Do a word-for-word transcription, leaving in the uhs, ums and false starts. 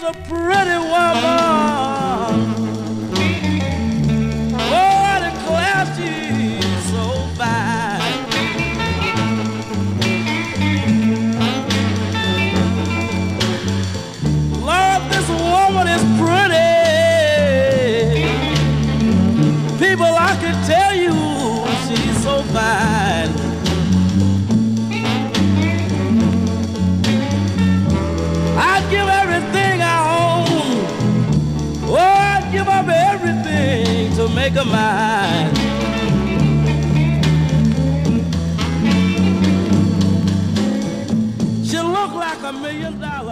a pretty woman. Oh, declare she's so fine. Lord, this woman is pretty. People, I can tell you she's so fine. I'd give everything I own. Oh, I'd give up everything to make her mine. She look like a million dollars.